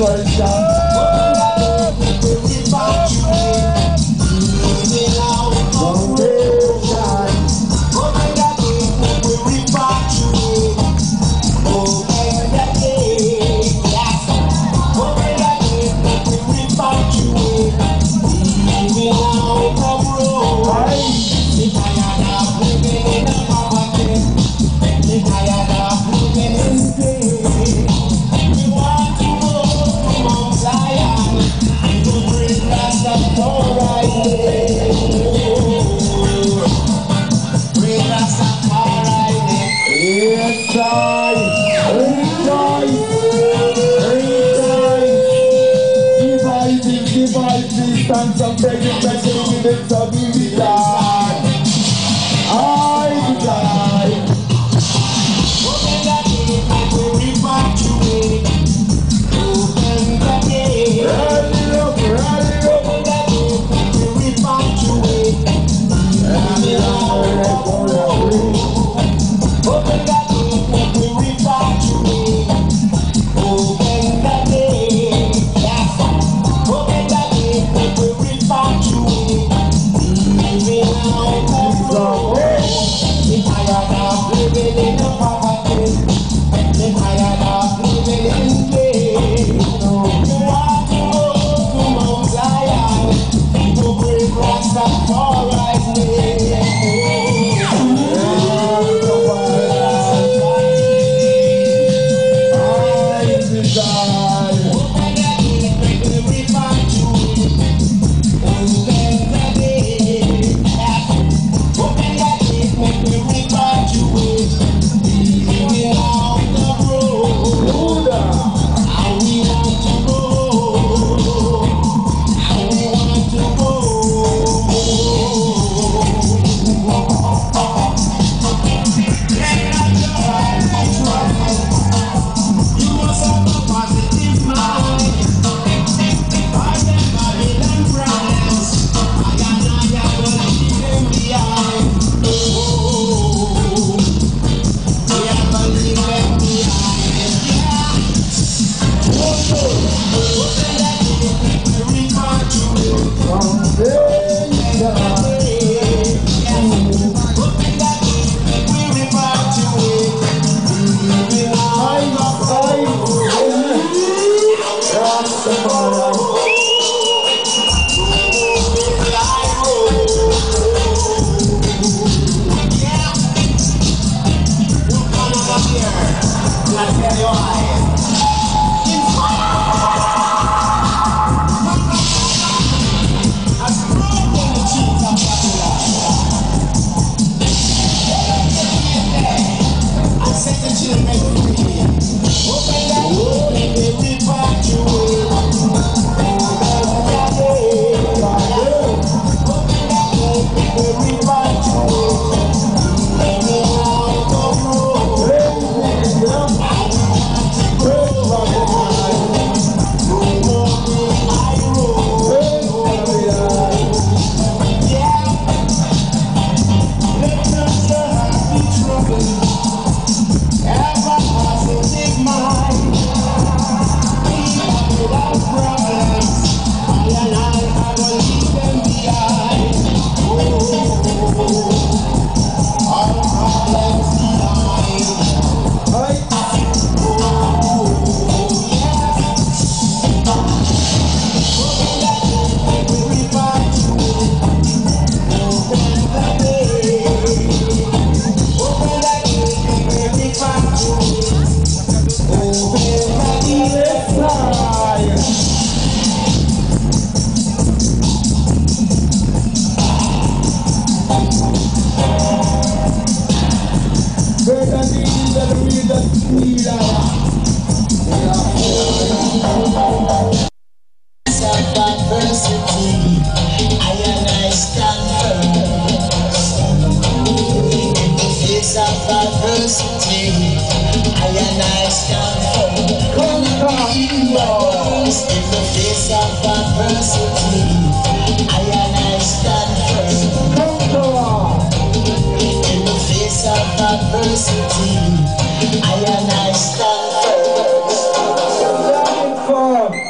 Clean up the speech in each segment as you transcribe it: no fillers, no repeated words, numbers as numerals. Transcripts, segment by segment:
adversity, I and I stand firm.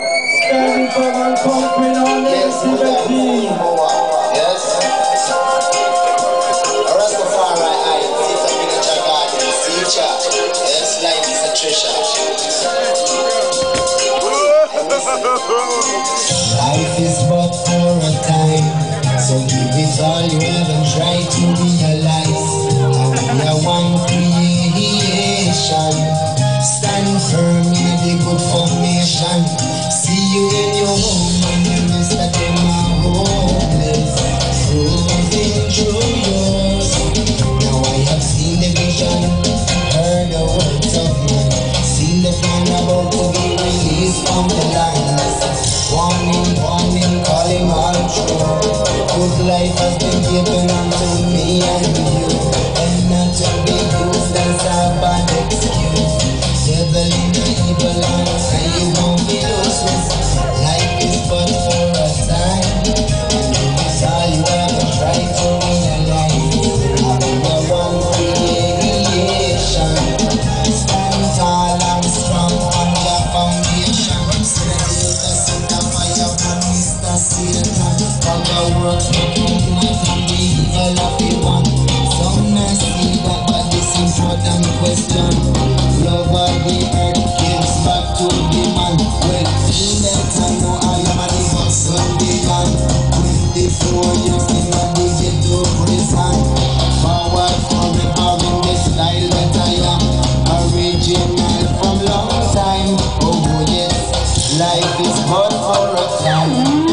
all you ever try to realize. We are one creation. Stand firm in the good formation. See you in your home and you miss that them are hopeless. Cruising through yours. Now I have seen the vision, heard the words of men, seen the plan about to be released from the lines. Warning, warning, calling all true. Good life has been given unto me and you, and not to be used as a bad excuse. Devil in the evil hands, and you won't be useless. Life is but for a time, and it's all you ever try to realize. I'm the one creation. Stand tall and strong on your foundation. Set the fire from Mr. Satan. All the works make you and the evil of the one. Some may see that, but this important question. Love of the earth gives back to the man. Well, you better know I am a liver son began. 24 years in a digital prison. Forward forever in the style that I am. Original from long time. Oh yes, life is but for a time.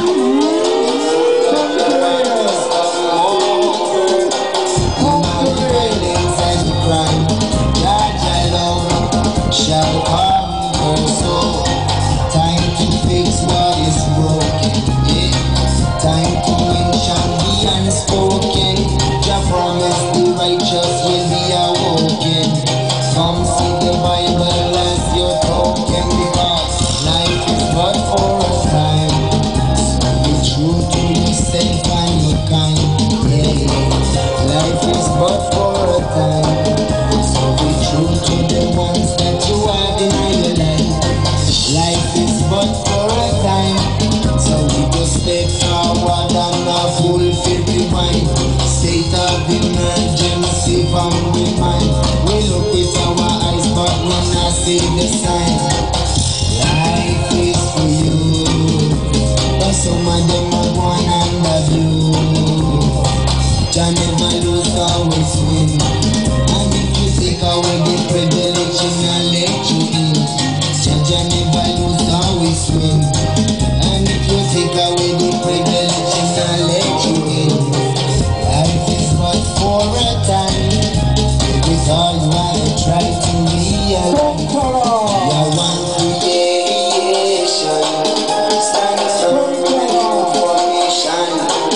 Shall conquer, so time to fix what is broken, yeah. Time to mention the unspoken. Jah promise the righteous will be awoken. Come see the Bible as your token, because life is but for a time. So be true to yourself and your kind, yeah. Life is but for a time. So be true to the ones that you have in your life. Life is but for a time. So we just step forward and fulfill the mind. State of emergency from the mind. We look with our eyes but we not see the sign. Life is for you, but some of them are going under view. Jah never lose, always win. And if you take away the privilege, he not let you in. Jah never lose, always win. And if you take away the privilege, he not let you in. Life is but for a time. With all you wanna try to realize. You're one creation. Stand firm in your formation.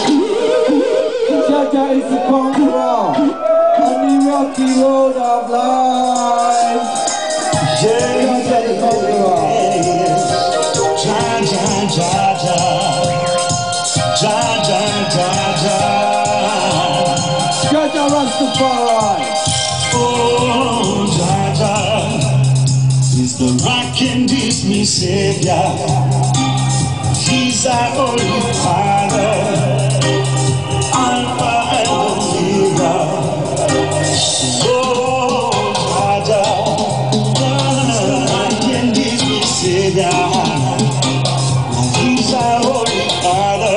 Jah is the conqueror on the rocky road of life. Jah is the conqueror. Jah, Jah, Jah, Jah. Jah, Jah, Jah, Jah. Jah Rastafari. Oh, Jah, Jah is the rock and is me savior. He's our holy Father. Alpha and Omega. Oh, Jah, I can give me Savior. He's our holy Father.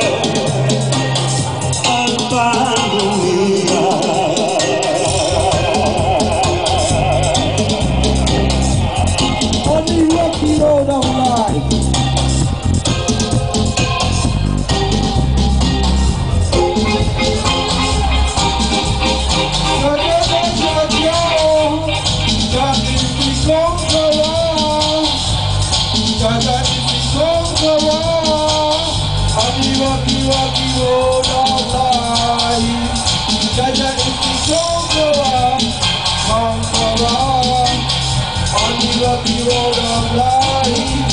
Alpha and Omega. On the rocky road of life. Rocky road of life,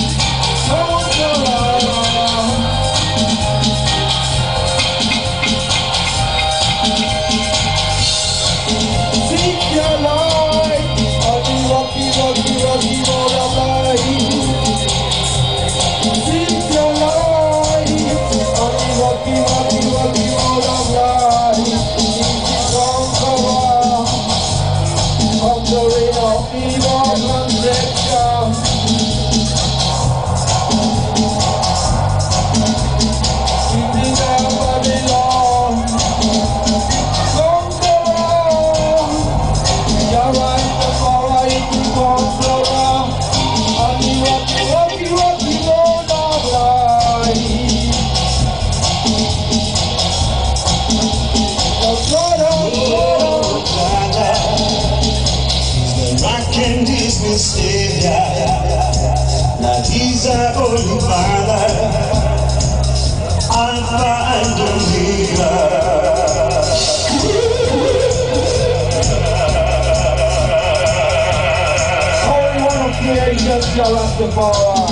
seek your light on the rocky road of life. Seek your light on the rocky road of life. Conqueror of the reign of evil and destruction. Holy Father, Alpha and Omega. Only one of the angels shall Rastafari.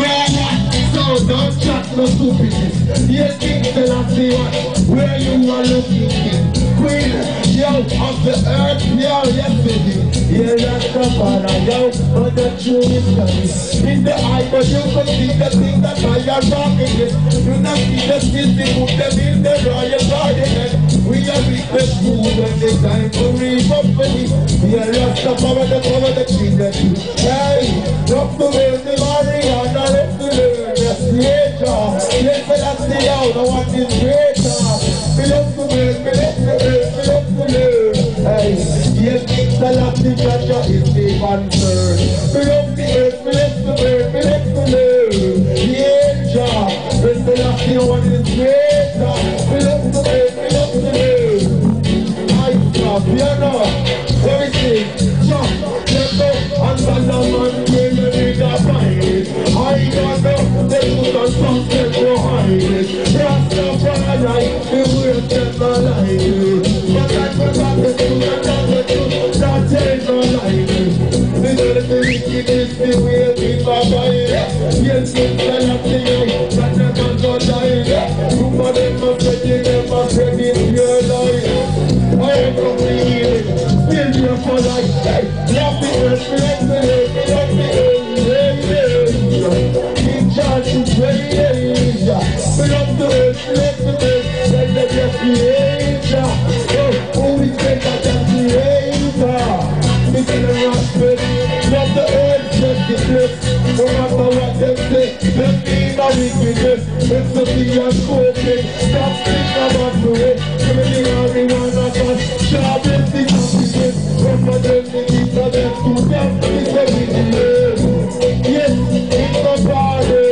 So don't chat no stupidness. You think that I see where you are looking. Queen, yo, of the earth, yo, yes baby. Yeah, that's the father, yo, but the truth is coming. In the eye, but you can see the thing that I am rocking it. You not see the skills, they put them in the royal garden. We are with the food when the time to reap up for me. We are lost the power, the children. Hey, drop the way, the Mariana, let's do it. Creator, yes, that's the out, I want this creator. Fill up the world, fill up the world, fill up the world. Hey, yes, the last the treasure is the concern. Fill up the earth, fill up the world, fill up the world. Creator, when the last the one is creator. Fill up the world, fill up the world. I stop, piano, everything, jump, let's go, and the man will be the fight. I got they put on something behind it. Rastafari, the world never like it. But I forgot the truth, that ain't no like it. The wicked is the way we buy it. Yes, it's the last thing, that never go die. You for them must get it, them must get it, your life. I am from the healing, still here for life. Love the earth, love the earth, love the earth. Charge is very Asia. Fill up the earth, let the earth, let the creator. Oh, we take that creator. We can rock with, love the earth, just the bliss. No matter what them say, them mean a wickedness. It's the thing I'm smoking. Stop thinking about the way. Everything everyone of us, sharp and the consequence. Remember them, the keep of them to them. It's a wickedness. Yes, it's a party.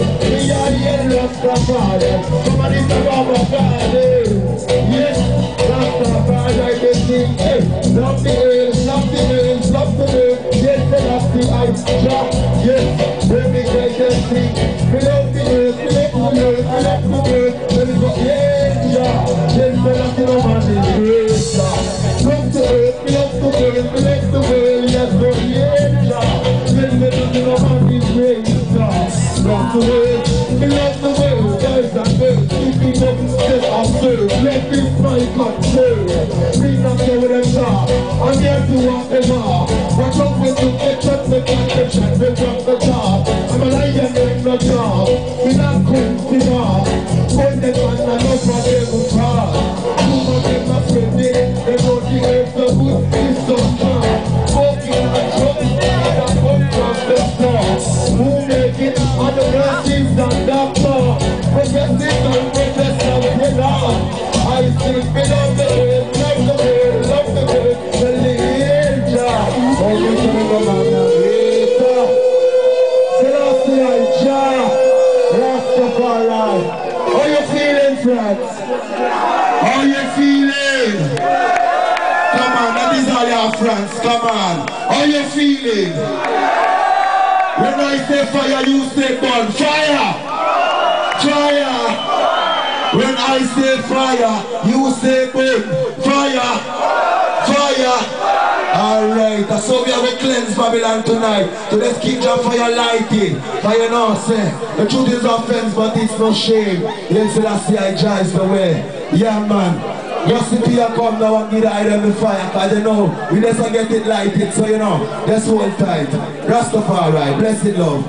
Rastafari, somebody's a rubber body. Yes, Rastafari, I can sing. Hey, love the earth, love the earth, love the earth. Yes, the love the ice drop. Yes, let me get them sing. We love the earth, we love the earth, we love the earth. Let me go, yeah, yes, the love the man is great. Love the earth, we love the earth, we love the world. Yes, yeah, yes, the man is great. Love the earth. We love the world, guys and girls. Keeping up, just observe. Let this fight control. Bring up there with them now. I'm here to walk them off. Watch out when you get up the conception. They drop the top. I'm a lion in the job. We not cool off. When them man are not for them to cross. Too much them not spreading. They know the earth the wood is so strong. Walking and jumping and come from the stars. Who make it on the mercies and doctor? Progressive and progressive without. I sing below the earth, love the earth, love the earth, the angel. Oh, you can go on later. Selassie Jah, Rastafari. How you feeling, friends? How you feeling? Come on, that is all your friends, come on. How you feeling? When I say fire, you say burn. Fire! Fire! When I say fire, you say burn. Fire! Fire! Alright, so we have a cleanse Babylon tonight. So let's keep your fire lighting. Fire now, say. The truth is offense, but it's no shame. Let's say that's the Jah is the way. Yeah, man. Just if you come now and give the iron the fire, because you know, we just get it lighted, so you know, just hold tight. Rastafari, blessed love.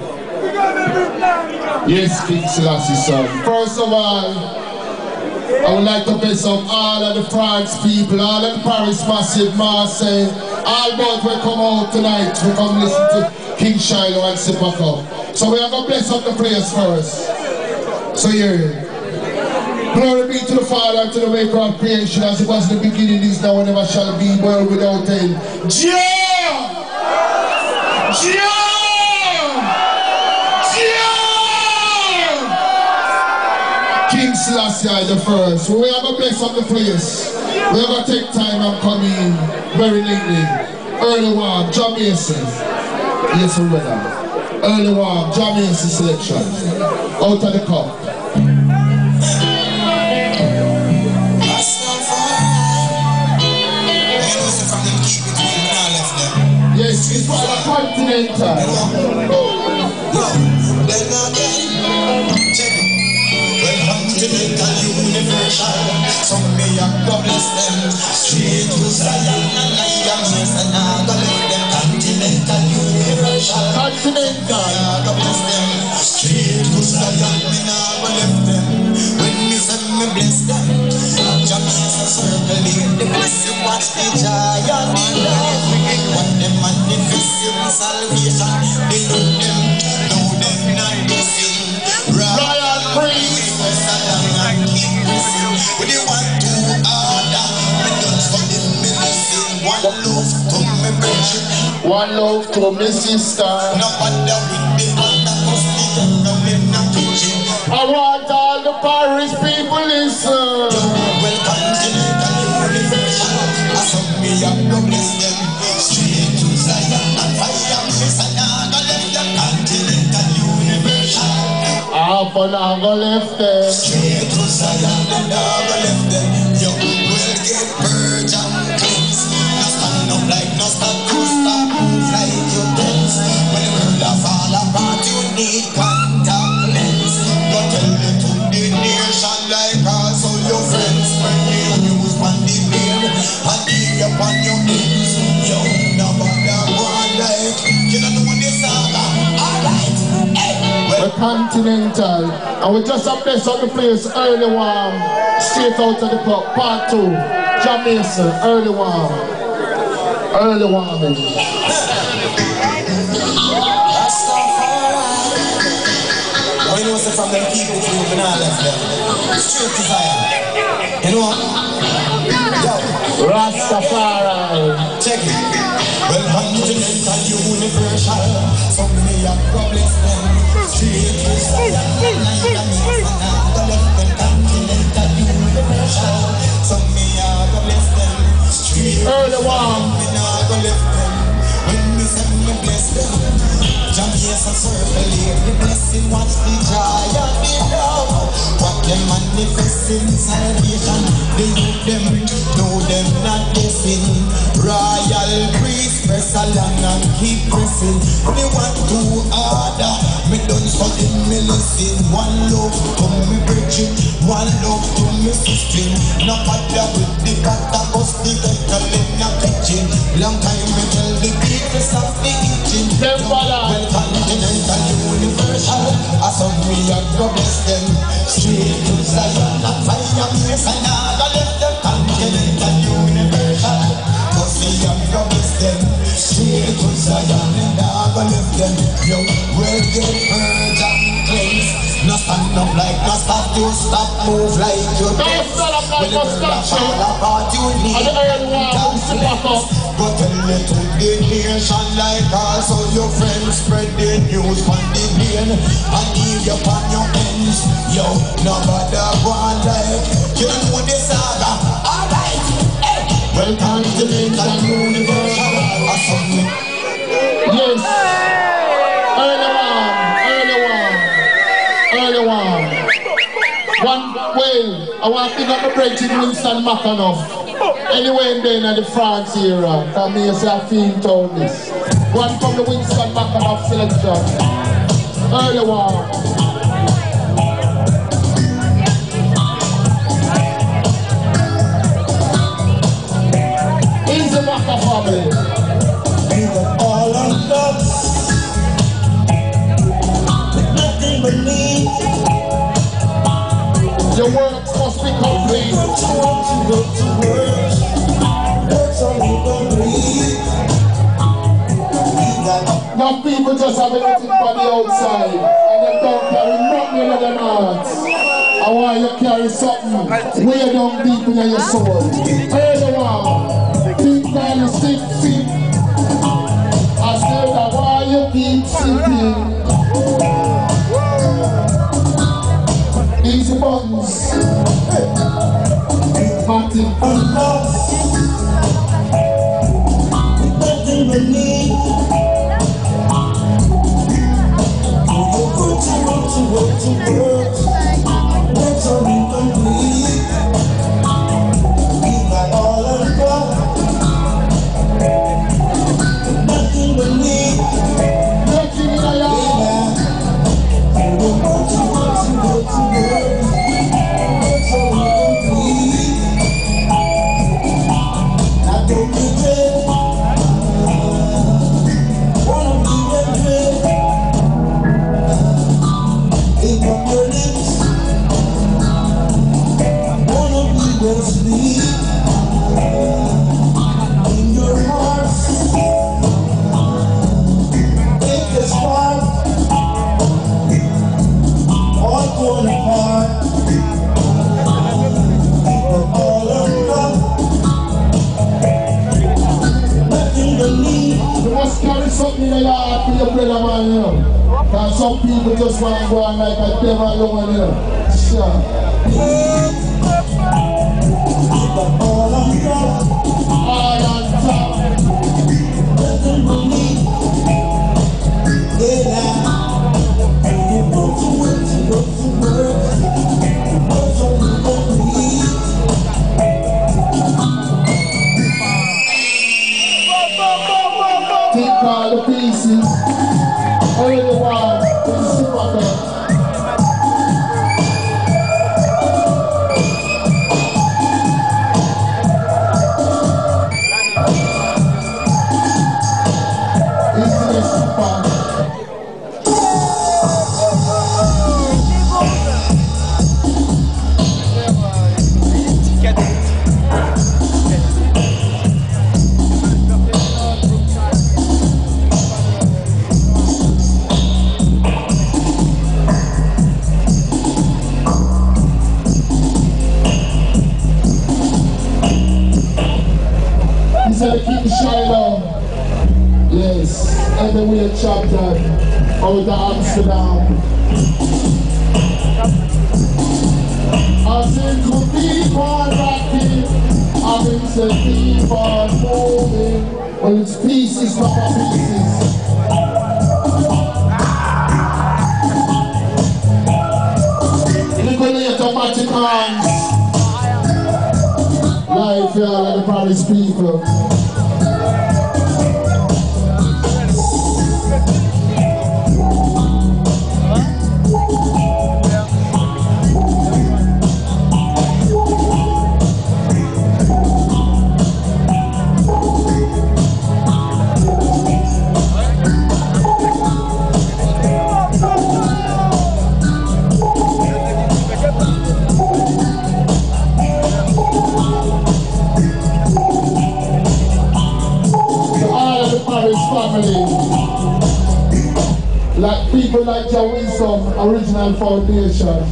Yes, King Selassie, son. First of all, I would like to bless up all of the France people, all of the Paris Massive, Marseille, all both will come out tonight to come listen to King Shiloh and Sipako. So we are going to bless up the place first. So here. Glory be to the Father and to the Maker of creation, as it was in the beginning, is now, and never shall be, world without end. Jah! Jah! Jah! King Selassie the first. We are going to bless up the place. We are going to take time and come in very lately. Early warm, Jah Mason. Yes, brother. Early warm, Jah Mason selection. Out of the cup. Yes, it's for the continental. then again. Check it. Well, continental universal, some may have to bless them. Straight to Zion and I am yes and I go let them. Continental universal, Continental, I go bless them. Straight to Zion and I go left them. When me say me bless them, Jamaica circle in the blessing, watch the giant in love. What them manifesting salvation, they know them not blessing. Royal Priest. When you want to order, me done for the medicine. One love to me virgin, One love to my sister. no bother with the other custody, no in the kitchen. I want all the Paris people listen. Well, continental universal, I saw me up to bless them. Straight to Zion and fire, miss and I go left them. Continental universal, Half an hour left there. straight to Zion and I go left them. You will get purged and cleansed. No stand up like no stand to stop, move like you dance. When the world a fall apart, you need contact lens. Go tell it to the nation like us or your friends. When the news on the mail and the upon your ends. Yo, nobody want like you don't know this saga. Alright, hey. We're Continental, and we just have best on the place early warm, straight out of the club, part 2, Jamaica, early warm, early warming. Well, you know what's from them people who have been all left them. Straight to Zion. You know what? Yo, Rastafari. check it. Well, continental universal, some may have problems them. Straight to Zion. Continental universal, some may have problems them. Straight Early warm. when me say me bless them. Jamaica circle here, the blessing, watch the giant be love. What them manifesting salvation, they know them not blessing. Royal priest, press along and keep pressing. They want to order, me done for them, me listen. One love to me virgin, one love to me sister. No matter with the butter, cause the kettle in the kitchen. Long time me tell the people stop the eating. Well, continental universal, I saw me a go bless them. Straight to Zion, and fire me, and I go left them. Continental universal, cause me a go bless them. Straight to Zion, and I go left them. Yo, well, get purged and cleansed. No stand up like no stop, you stop, move like you dance. stand up like no stop, fall apart, you need And the early warm, to back up. go tell it to the nation like us, so your friends spread the news on the lane and leave you on your ends. Yo, nobody want like you don't know the saga. Alright, hey. Well, continental universal, awesome. Yes. Early warm, early warm, early warm. One way, I want to pick up the bridge in Winston McAnuff. Anyway, in there in the France era, that means I feel told this. One from the Winston McAnuff selection. Early warm. Easy Macca family. All of us, nothing but need. Your work must be complete. Want to go to work, work's all you gonna breathe. We got Now people just have everything from the outside and they don't carry nothing in their hearts. I want you to carry something way down deep in your soul. Hear the one. Think down the stick feet. I said I want you to keep sipping. Easy buttons. Martin. nothing but need. Want to work, work's all you gonna breathe. We got all of the nothing but need. Nothing in your life. sleep in your heart. Take the spark, all torn apart, but all around, nothing to leave. You must carry something in your heart for your brother, man, you know. Because some people just want to go on like a devil alone, you know. Sure. But all on top, All on top. nothing to leave. Yeah, now, you go to work, you go to work, what's on the complete? Take all the pieces. All the one. With the super cup. Into the super. He said to keep the shine on. Yes, everywhere chapter out of Amsterdam. I said to keep on rocking, I been said keep on moving. Well, it's pieces, proper pieces. Liquidate automatic hands. Life here like the Paris people. Family, like people like your wisdom, original foundation.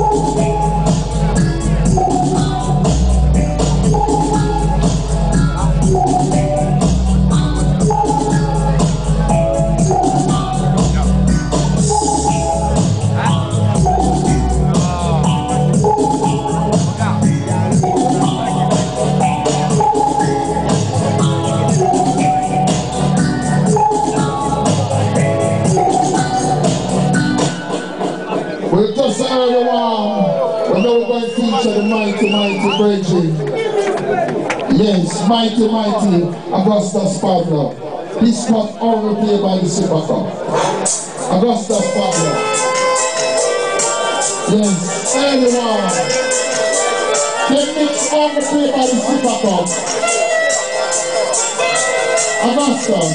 We're just early one. We're now going to feature the mighty Bridget. Yes, mighty Augustus Pablo. This was only played by the Super Cup. Augustus Pablo. Yes, early one. They mix only played by the Super Cup. Augustus.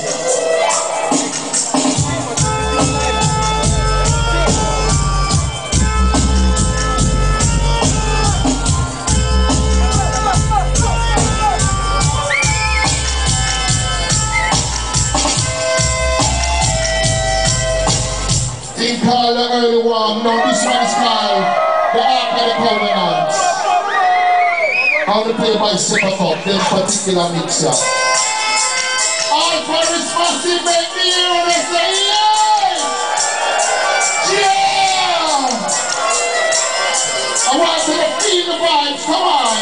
They call the early one. No, this one is called the Ark of the Covenant. Only played by Super Cup, this particular mixer. All Paris Massive, make me hear when they say yeah! Yeah! I want you to feel the vibes, come on!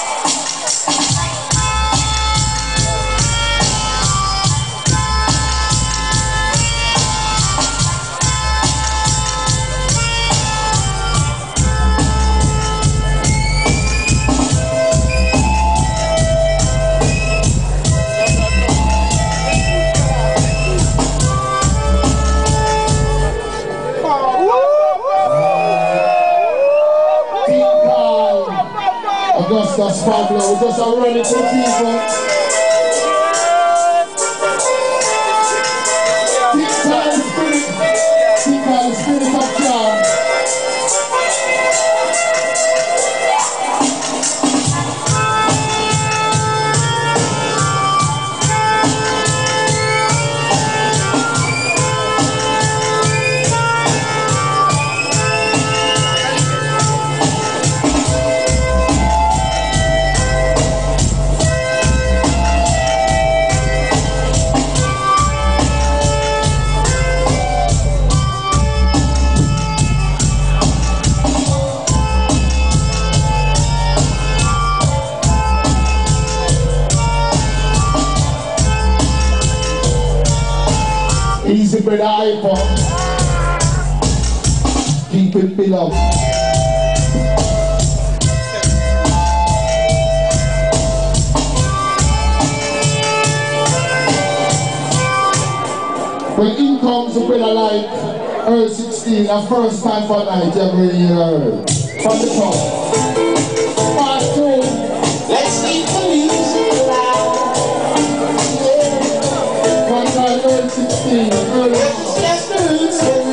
Augustus Pablo, we just are running to the people. Think by the spirit of God. the hype up. Keep it below. When in comes a brother like Earl 16, the first time for night every year. From the top. Part 2. Let's keep the music alive. One time Earl 16, Earl. Just the roots and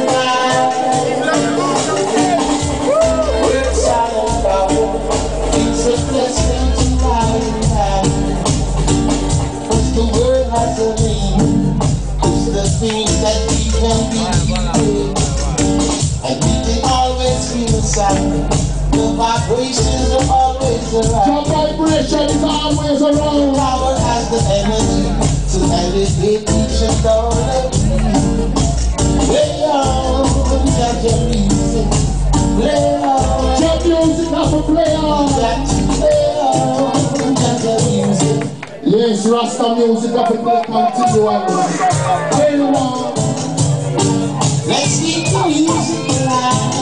we're silent power. It's a blessing to ride and have. Cause the word has a meaning. It's the things that we can believe. And we can always feel the sound. The vibrations are always around. The vibration is always around. Power has the energy to elevate each and all of you. Play on, got your music. Play on. Your music have to play on. Got to play on, got your music. Yes, Rasta music have to play continually. Play on. Let's keep the music alive.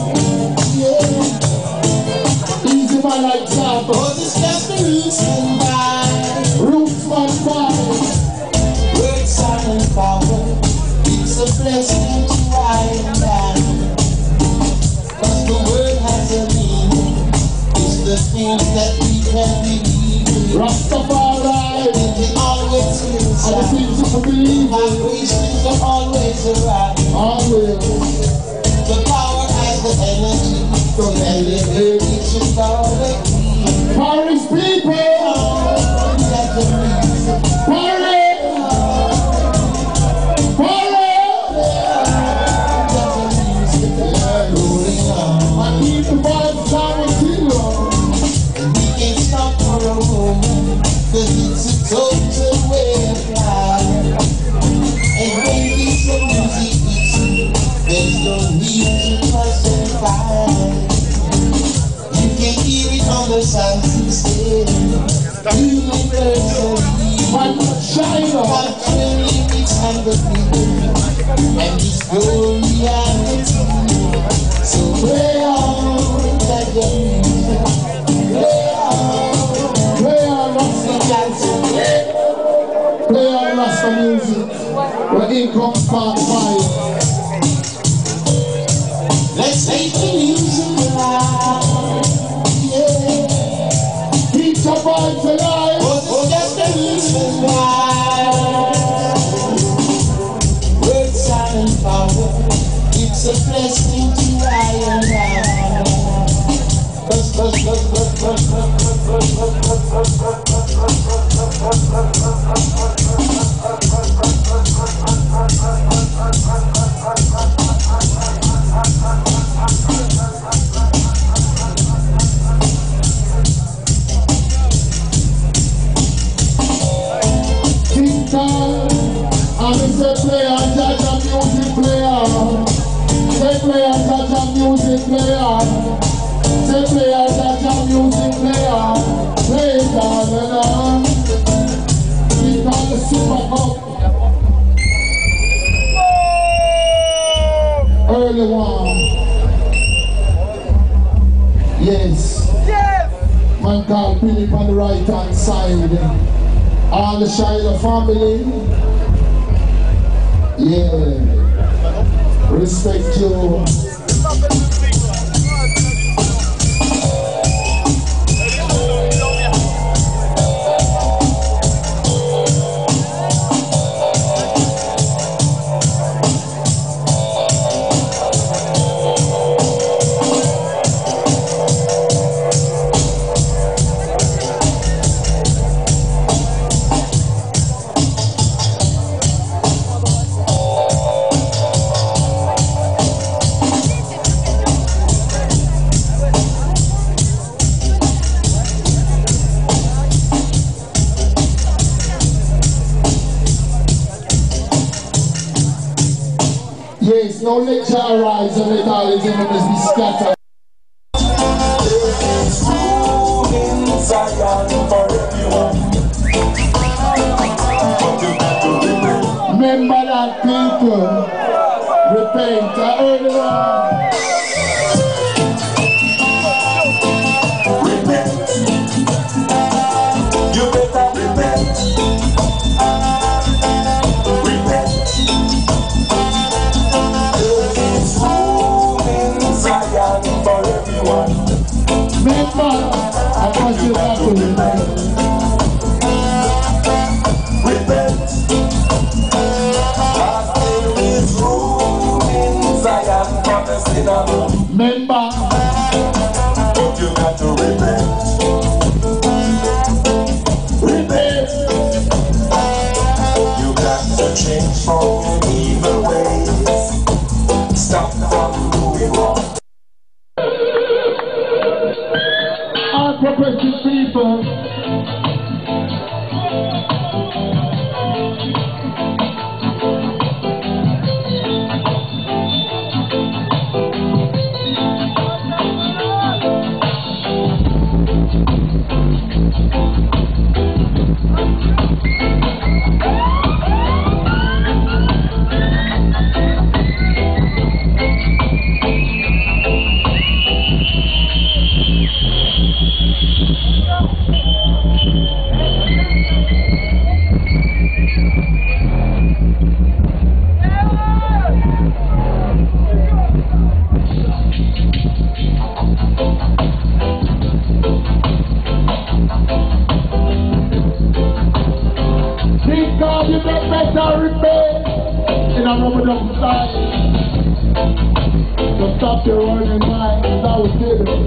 Yeah. Easy man like that. Cause it's just the roots and vibe. Roots man fire. Word, silent power. It's a blessing to ride and die. Cause the word has a meaning. It's the things that we can believe in. Rastafari. We can always feel the And the sound. things you can believe in. Vibrations are always around. Always. The power has the energy to elevate each and all of you. Paris people. Got the music. Paris. Paris. Got the music. Rolling on. I keep the vibes down with you. And we can't stop for a moment, cause it's a total way of life. And when it's the music hits you, there's no need to fuss and fight. You can hear it on the sound system. Universally, One China. cultural lyrics and the people, and this reality. So play on, that your music. Play on. Play on Rasta. Play on Rasta music. When in comes part 5. Let's make the music alive. Yeah. Keep your vibes alive. Cause it's just the music alive. Word, silent power. It's a blessing to ride and ride. King Kong. And they say play on Jaja music play on. Say play on Jaja music play on. Say play on Jaja music play on. Play it on and on. King Kong the Super Cup. Early one. Yes. Man called Philip on the right hand side. All the Shiloh family. Yeah. Respect you. Yes, no lecture arise and let all his enemies be scattered. Remember that, people. Remember, but you got to repent. Repent. You got to change from your evil ways. Stop from doing wrong. all progressive people. Stop your running mind, as I was saying.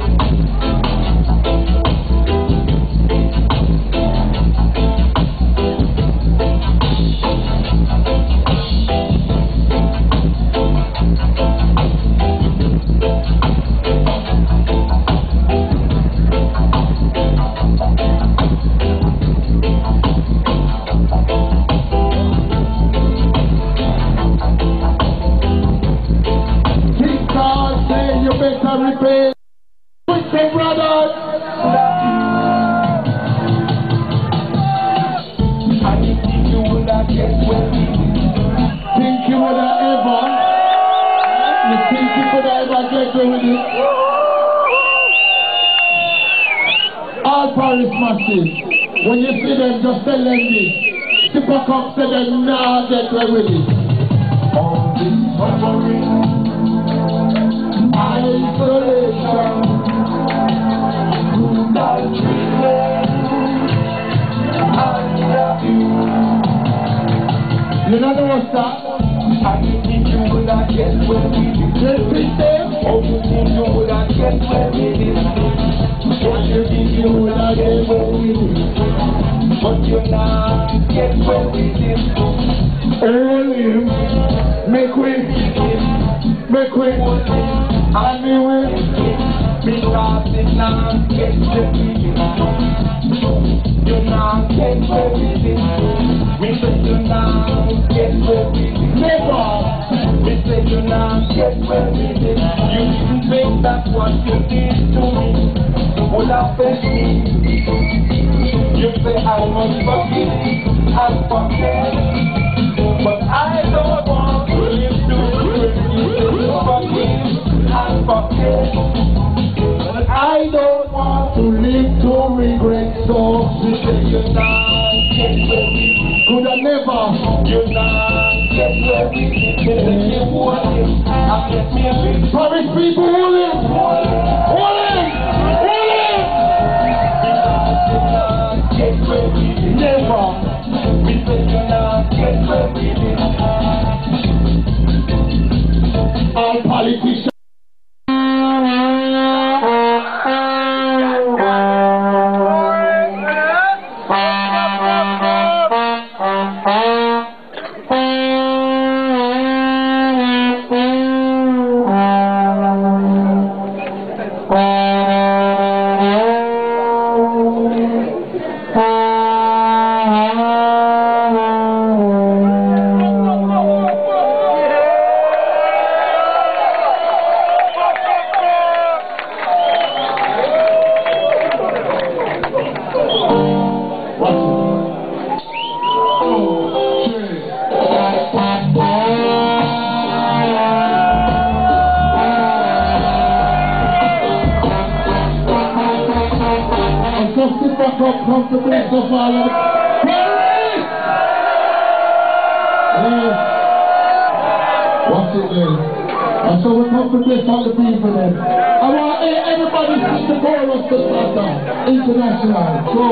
All Paris masses, when you see them, just tell them this. Super Cup said them nah get away with it. All this suffering, isolation, brutal treatment, you know what's that? I think you would not get where we did. Just sit there. Oh, you think you would not get where we did. What you think you would not get where we did. But you not get where we did. Only make way. Make way. And me way. Because it not get where we did. You not get where we did. We said you not get where we did. Never. We said you not get where we did. You didn't think that what you did to me would affect me. You say I must forgive and forget, but I don't want to live to regret. You say you forgive and forget, but I don't want to live to regret. So we say you not get where we did. Could I never? You not get where we did. You want it. I get me a big Paris people, hold it! Hold it! Hold it! Get where we did. Never. We say you not get where we did. All politicians. What's it then? And so we come to this on the people then. I want everybody to the chorus to Santa International. Go,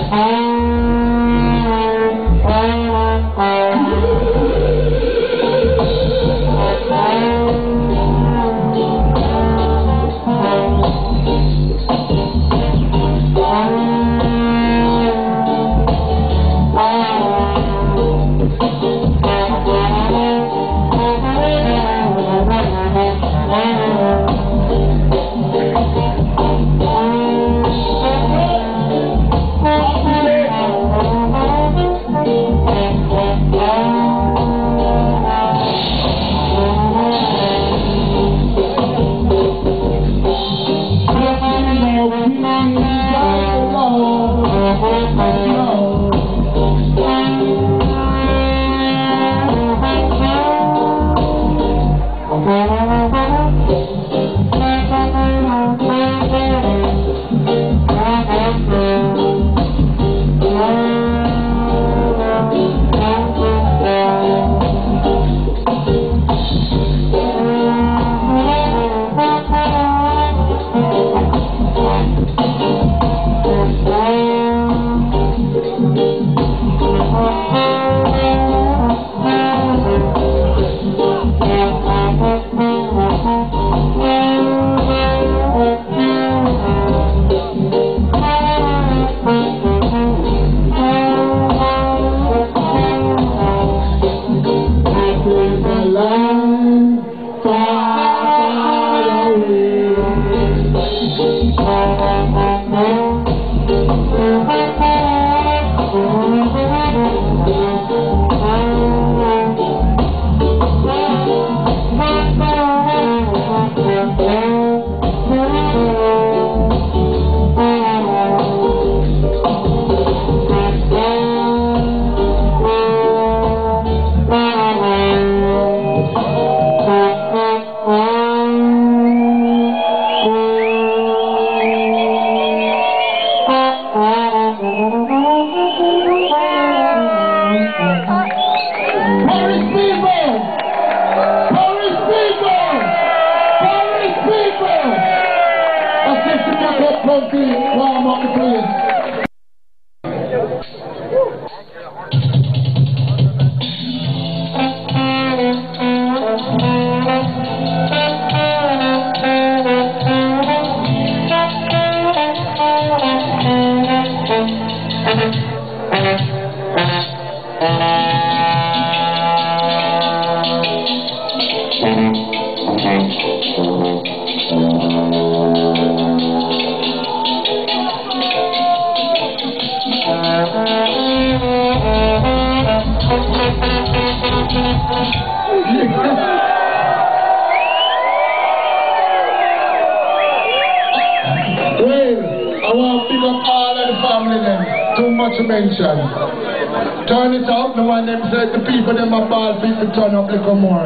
Turn it up, the one them said the people them a ball people turn up a little more.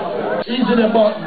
Easy the button.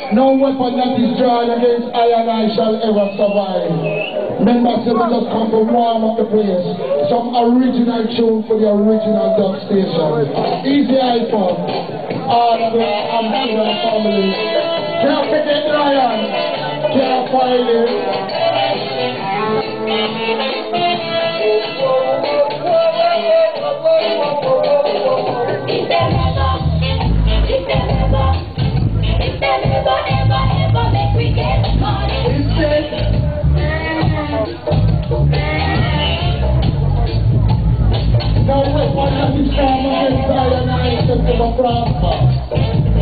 No weapon that is drawn against I and I shall ever survive. Remember, so we just come to warm up the place. Some original tune for the original dub station. Easy iPhone. All of the Amsterdam family. Can't forget Lion. Can't find it. No weapon that is formed against I and I shall ever prosper.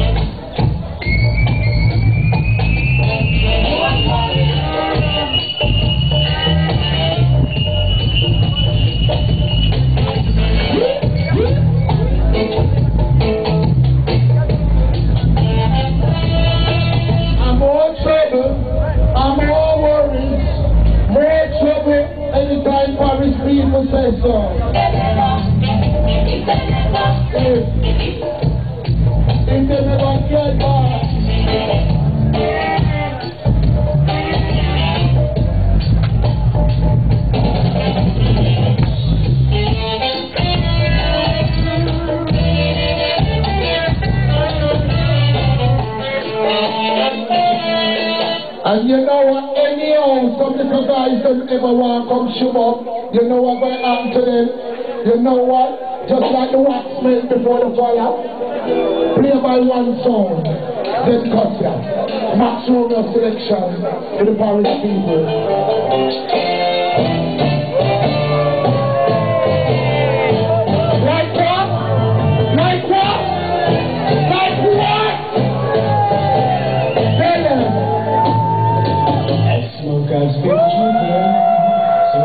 I'm more trouble, I'm more worries, more trouble anytime Paris people say so. If they never get back. And you know what, anyhow, some little guys don't ever want to come show up. You know what will happen to them? You know what? Just like the wax melt before the fire. Play by one song, then cut ya. Maximum selection to the Paris people. Like what? Like what? Like what? Tell them. Smokers been driven, so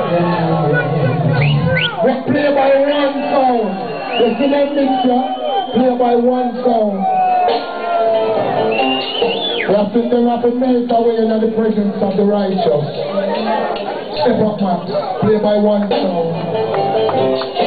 we play by one sound. You see that mixture? Play by one sound. We have to melt away in the presence of the righteous. Step up, man. Play by one sound.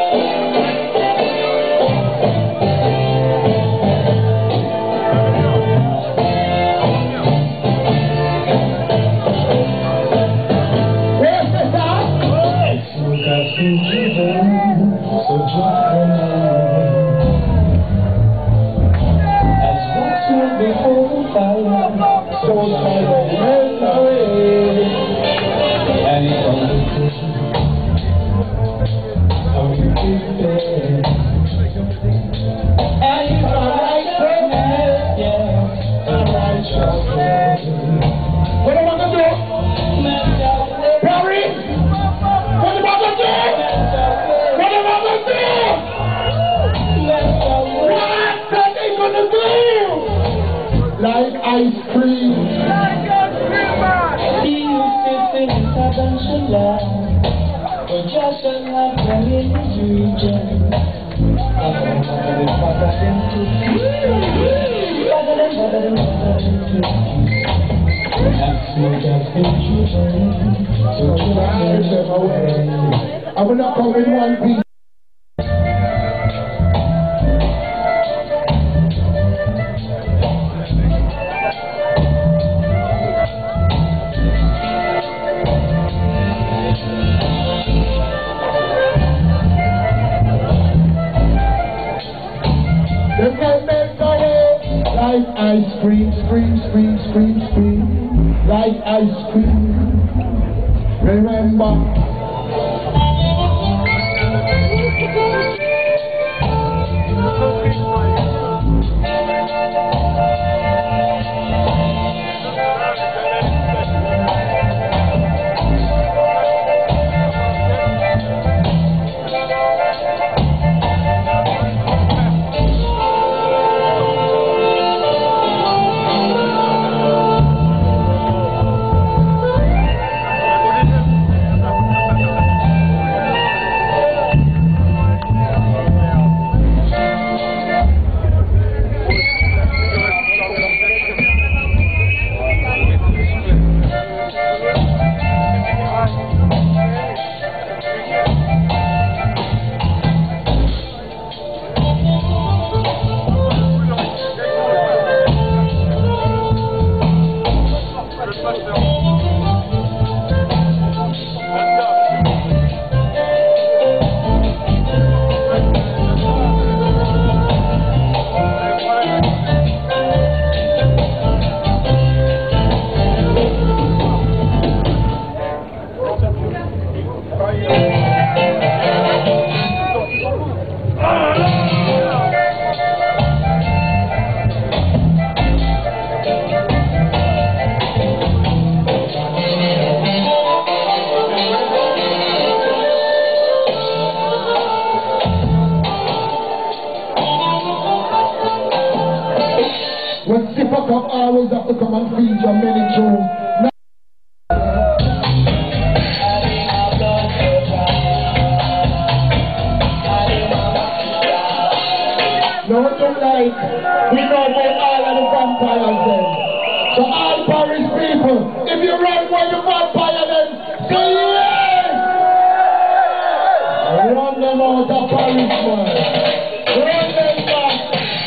Like ice cream. Like ice cream, man. He used to sing Sabbath but just like them in his region. I will not come in one piece. Like ice cream, scream, scream, scream, scream. Like ice cream. Remember. When Sipper Cup always have to come and feature many tunes. No, don't like, we know about all of the vampires then. So all Paris people, if you run when you vampire then, say yes! Run them out of Paris, man. Run them back.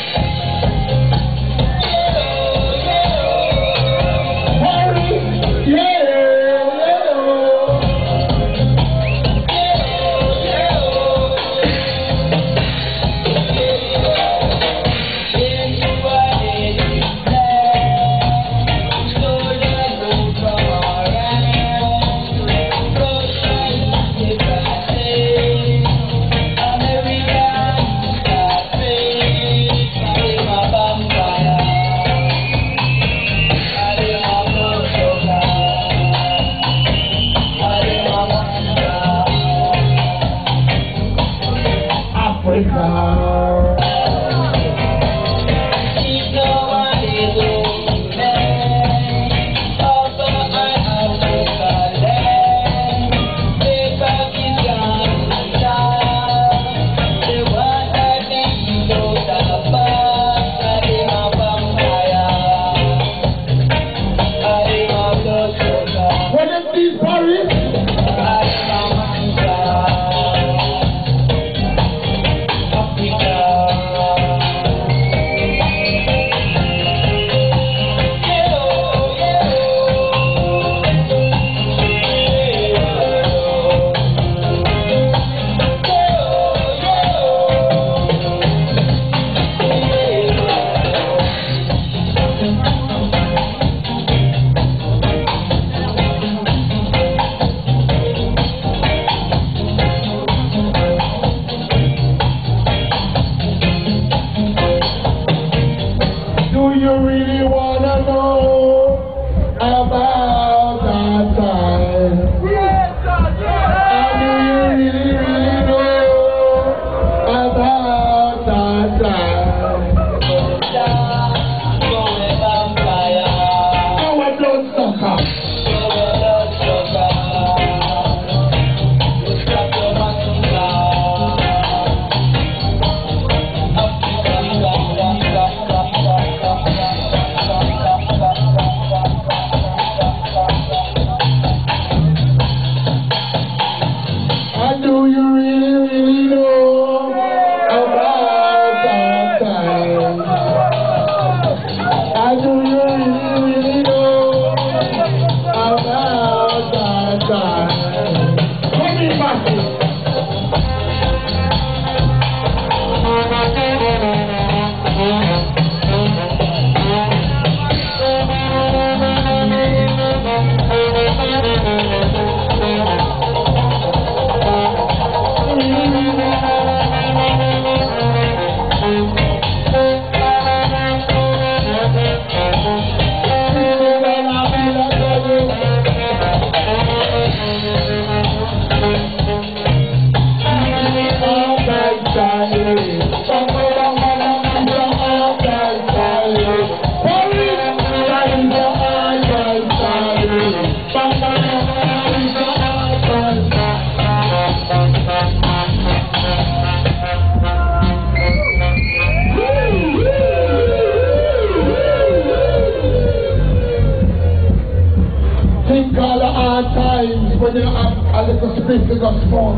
When you have a little split, you got small.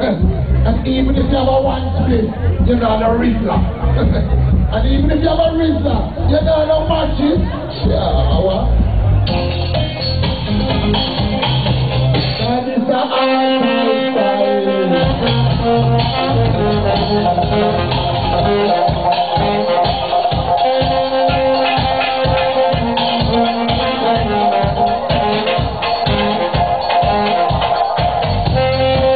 And even if you have a one split, you're not a Rizla. And even if you have a Rizla, you're not a magic. Yeah, that is the art style.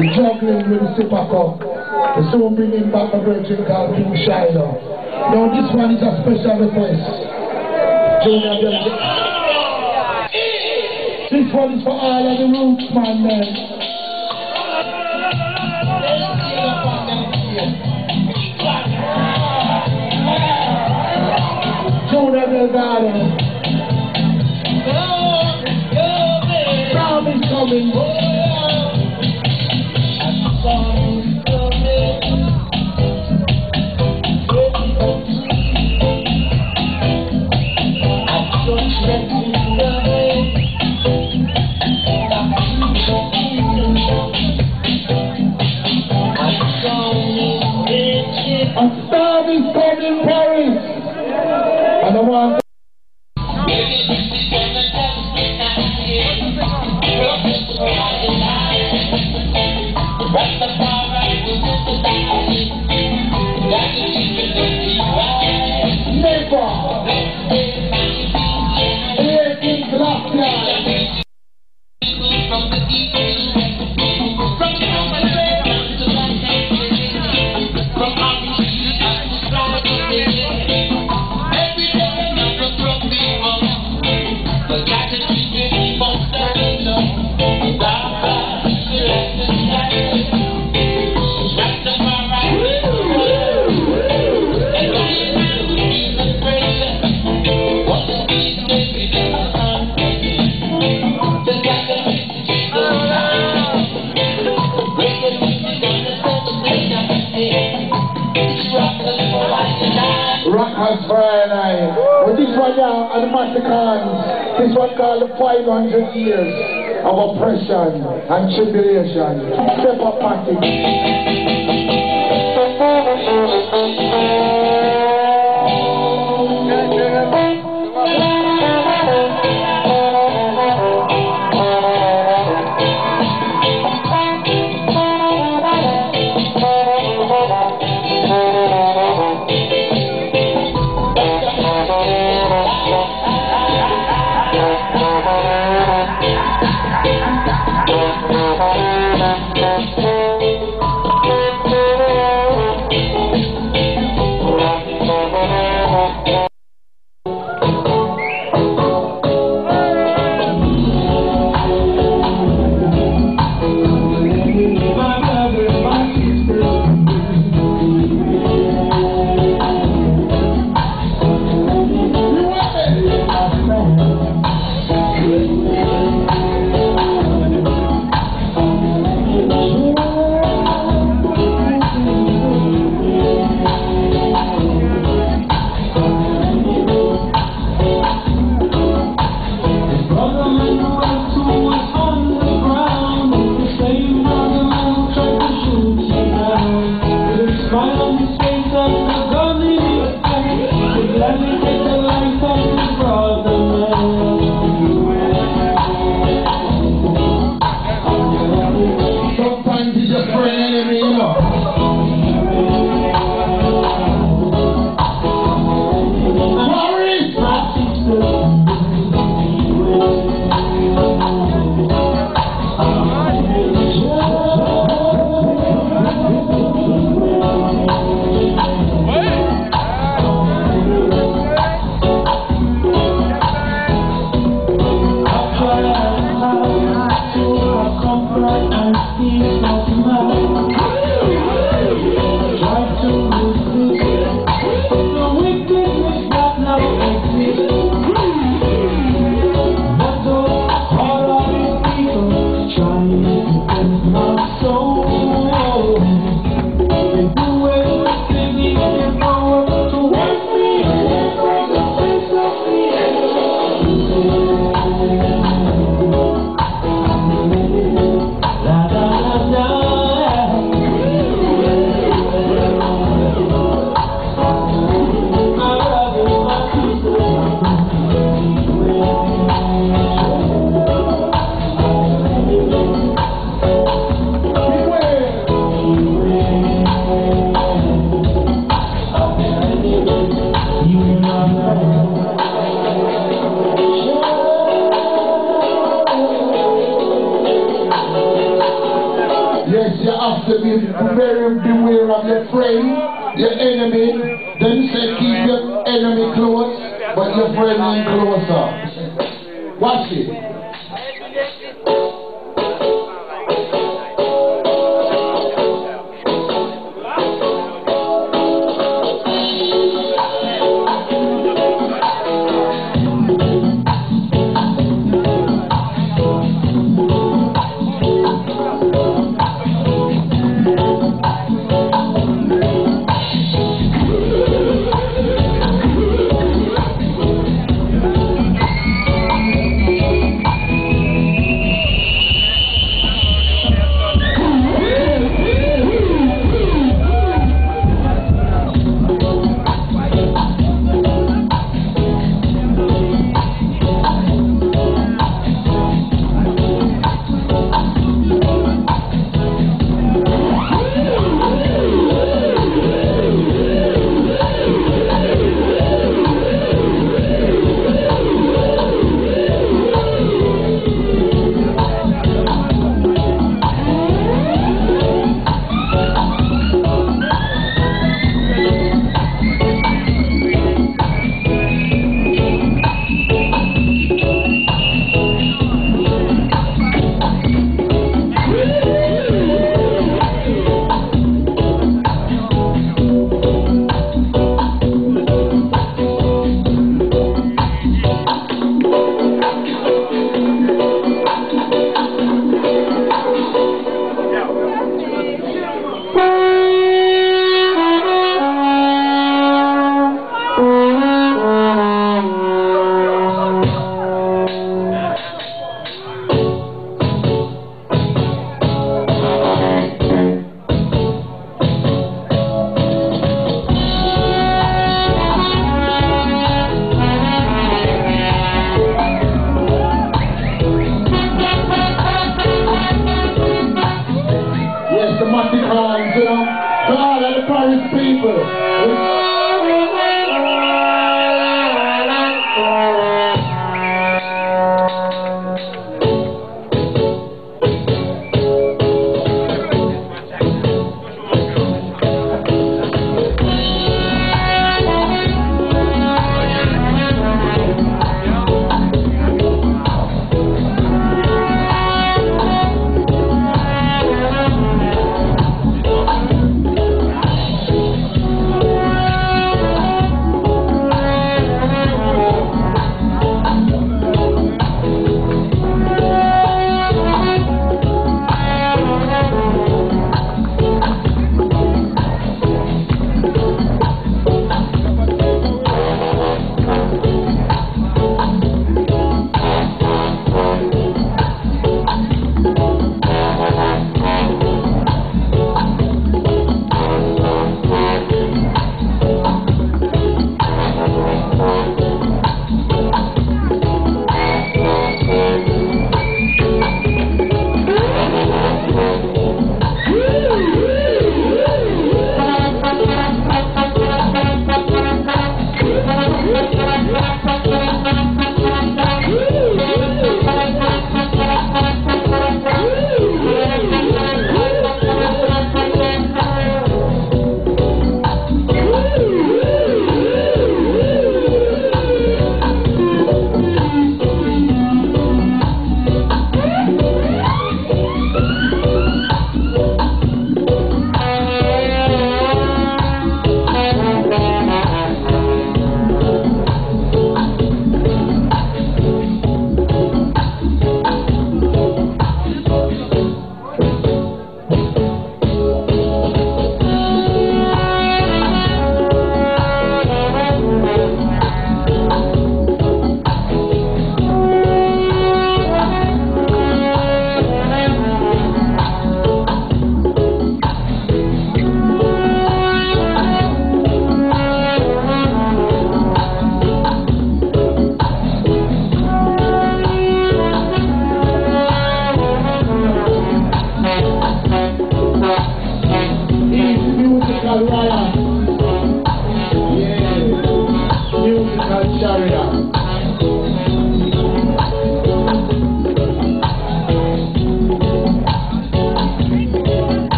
juggling with the super cup. We soon bringing back a virgin called King Shiloh. Now this one is a special request. Junior Delta. This one is for all of the roots, man. Junior Delgado. Storm is coming. A storm is coming, Paris. And I want Rockers Friday. But this one now, and the Massacres, this one called the 500 years of oppression and tribulation. Step up, Patrick. you have to be very beware of your friend, your enemy. Then say keep your enemy close, but your friend ain't closer. Watch it.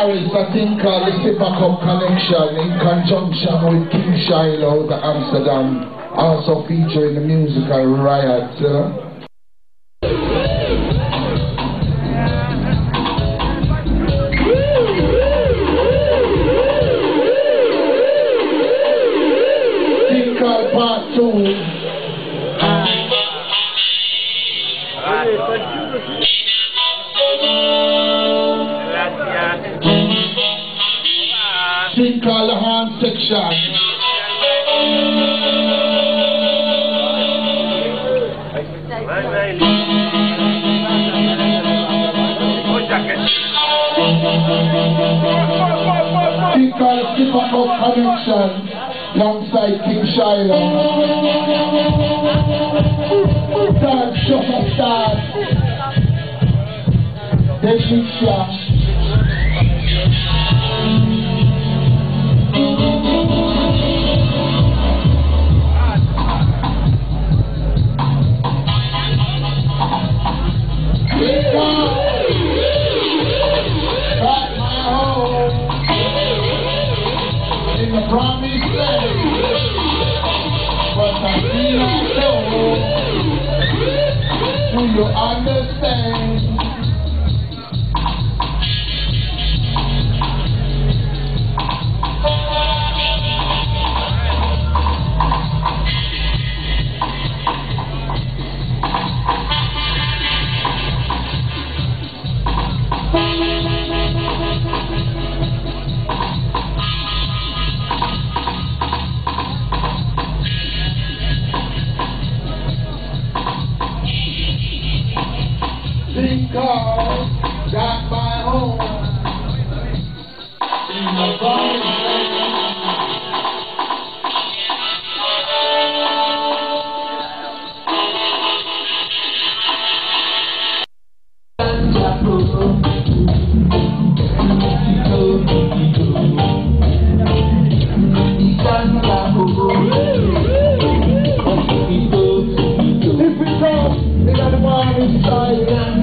Paris, a thing called the Sipper Cup Connection in conjunction with King Shiloh, the Amsterdam, also featuring the musical Riot. Thing called Part 2. Thing called the hand section. Thing called the Sipper Cup Connection alongside King Shiloh. Dance just a start. Then mixture. Promised land, but I feel slow. Do you understand? Because got my home in the promised land. If we go, they got the one inside.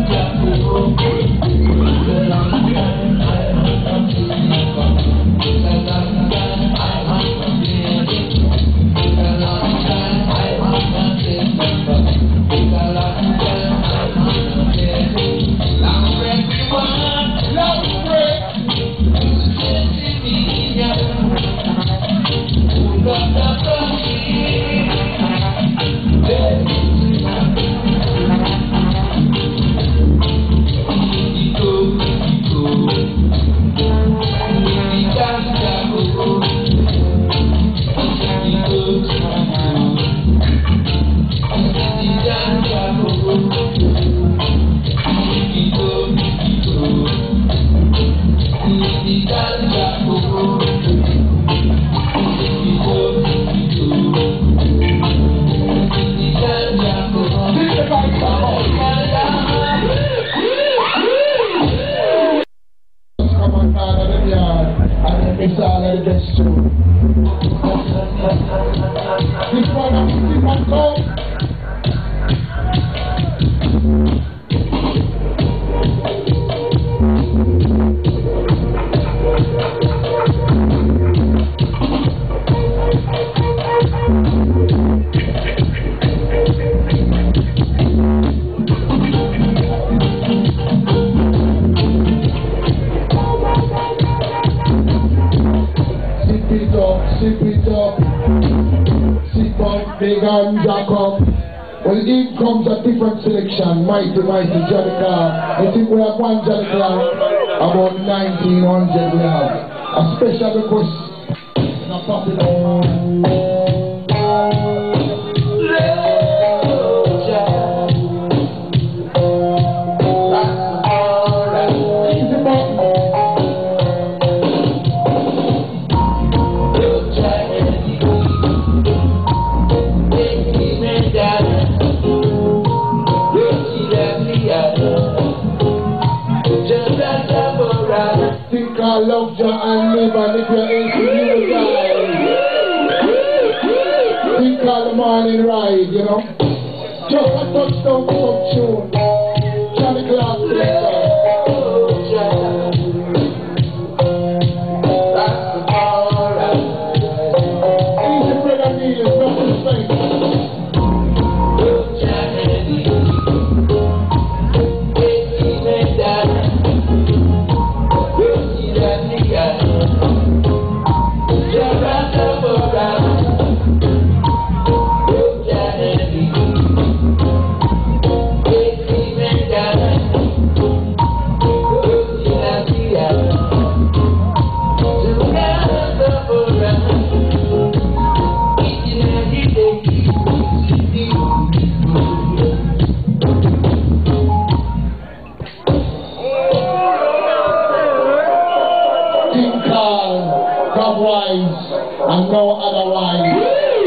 It's all of the best too. This one I'm sitting on top. Big and jack up. Well, in comes a different selection. Mighty Johnny Clark. I think we have one Johnny Clark. About 1900 we have. A special request. Not popular. I love you and live, and if you're into you die. Think all the morning ride, you know. Just a touchdown for some tune. Johnny Clark, otherwise.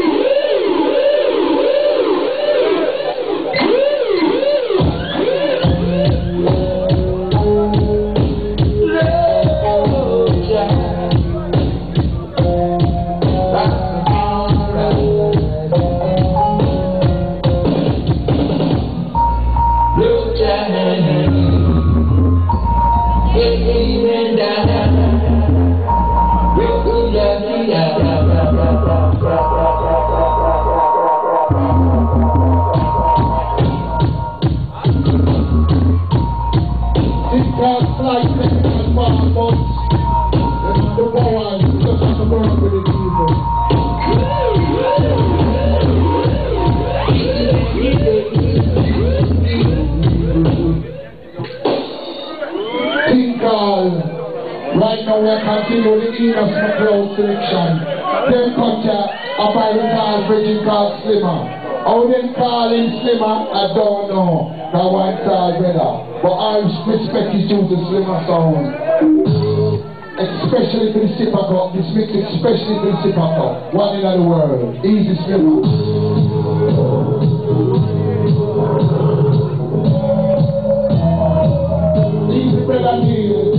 Right now we are continuing the Enos McLeod selection. Them culture a Byron Virgin called Slimmer. How them call him Slimmer, I don't know. That one side better. But I respect his due to Slimmer sound. Especially for the Sipper Cup. This mix especially for the Sipper Cup. One in the world. Easy Slimmer. Easy brother Neil.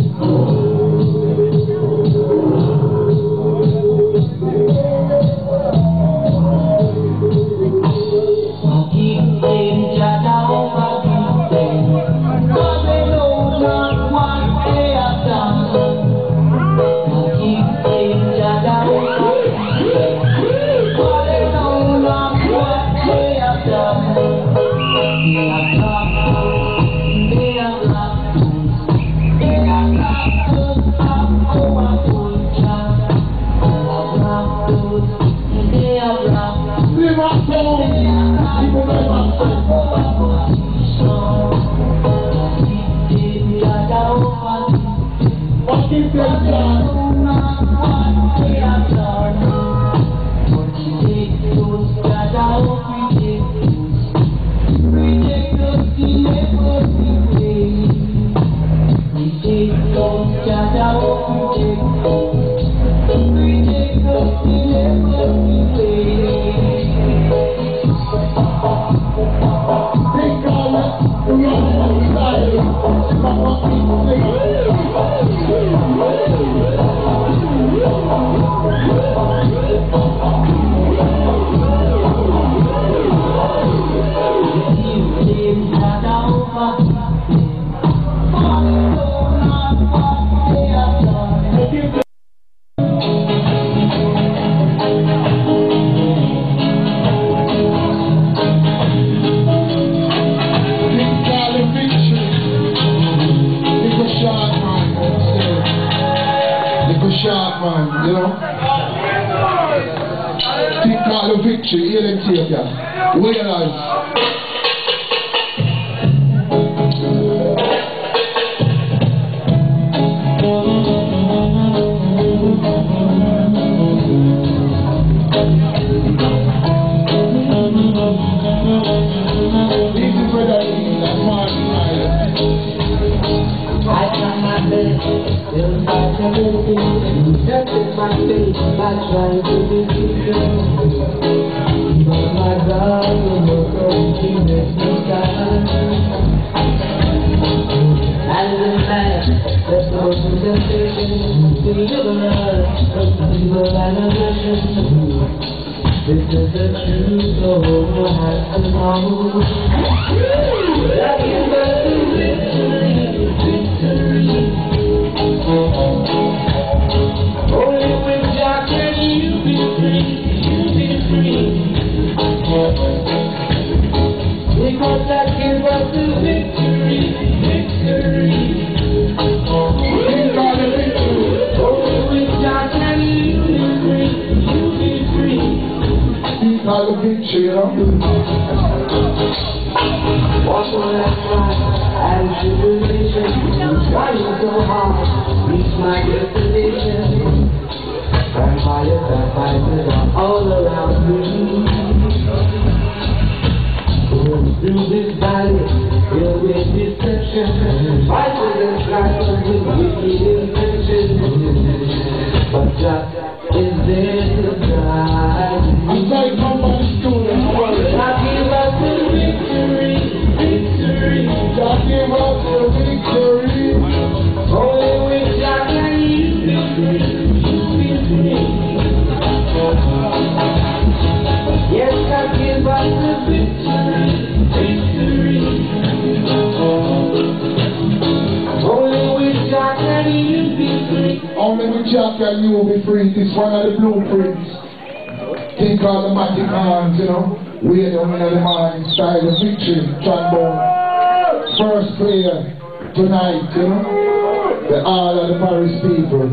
All around me. Through this valley, filled with deception, fighting and striking with wicked intentions. But just is there to die. you be free. This one of the blueprints. Think of the magic hands, you know. We're the one of the morning style of victory, trombone. First player tonight, you know. The all of the Paris people.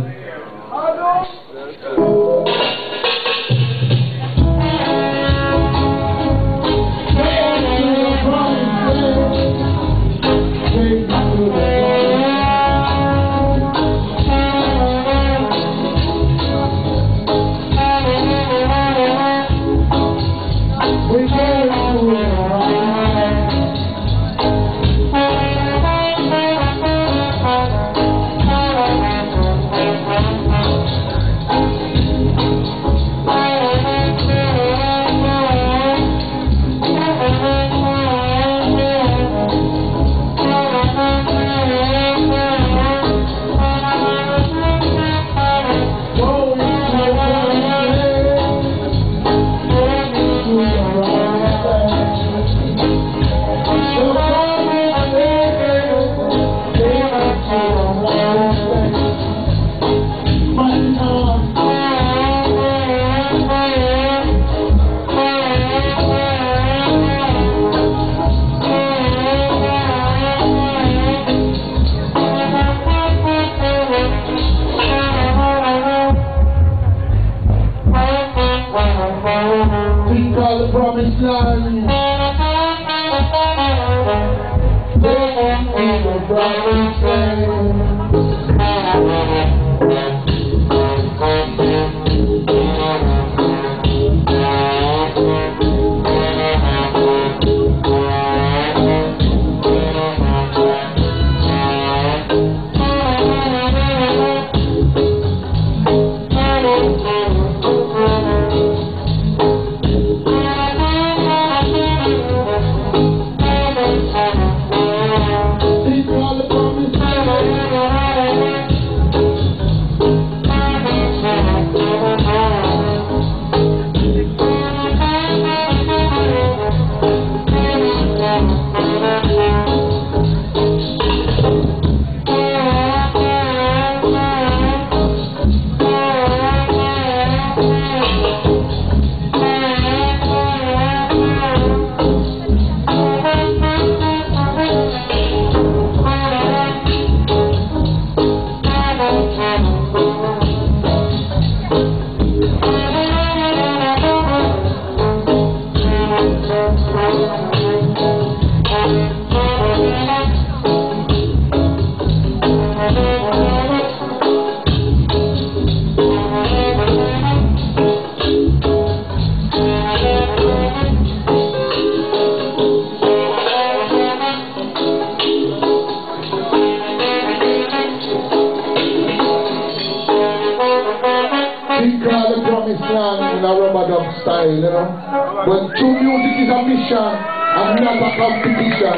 Style, you know. But true music is a mission and not a competition.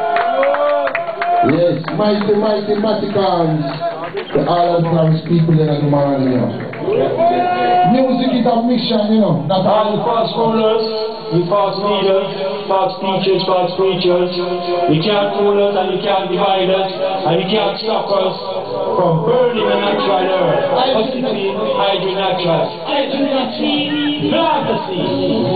Yes, mighty Vaticans. The all of Paris people in the morning, you know. Music is a mission, you know. Not all the fast rollers, the fast leaders, fast teachers, fast preachers. You can't fool us and you can't divide us and you can't stop us from burning the natural earth. Oxygen, hydronatural. Hydronatural, plant the seed.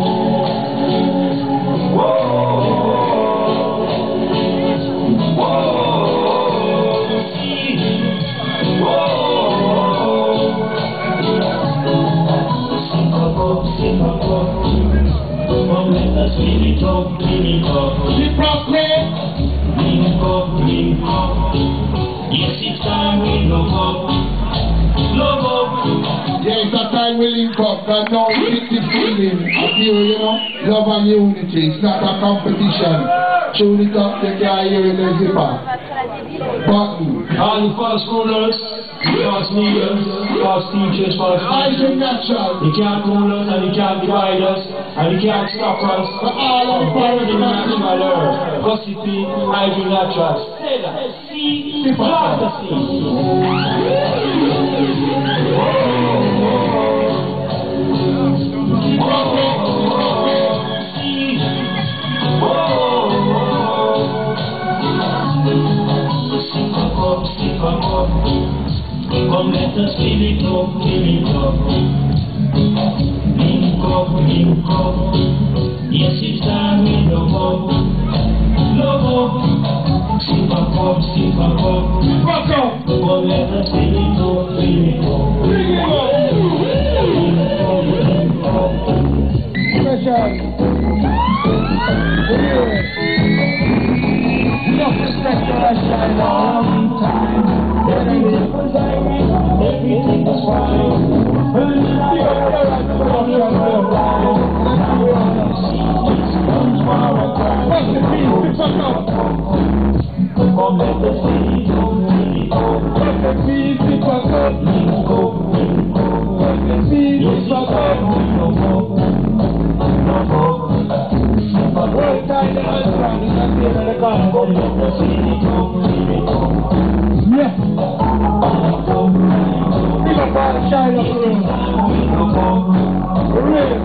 Yes, it's time we love up. Love up. Yeah, it's a time we link up. And now it's the feeling of you know, love and unity. It's not a competition. Tune it up, they can hear it as zipper. Button. All the fast rulers, fast leaders, fast teachers, fast hydronatural. You can't rule us and you can't divide us and you can't stop us. But all of the burning natural earth. Gossipy, hydronatural. Say that. See, plant the Come let us feel it up. Yes, it's time we love up. Love up. Sip a cup, sip a cup. Rock up. But let us feel it up, feel it up. Bring it up. Special. Enough respect for us, a long time. Everything was fine. Everything was fine. Come let the city go, really go. Let the city go, really go, really go. Let the city go, no more, no more. One time the husband is not there in the car. Come let the city go, really go. Yeah. Big up all the shine up room. Real.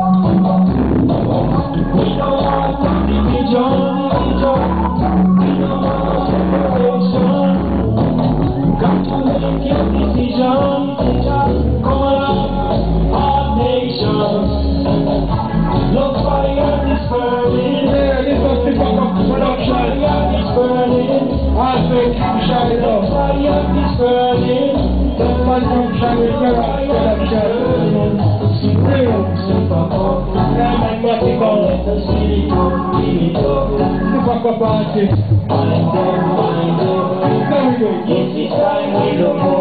We don't want division. We don't want separation. Got to make your decision. Come on, our nation. Love fire is burning. Yeah, this was the fuck up production. Fire is burning. Also, shine up. Fire is burning. One room shine with your production. Real. Yeah, man, what you call it? The city go, really go. The fuck up party. Find them. There we go. Yes, it's time we love up.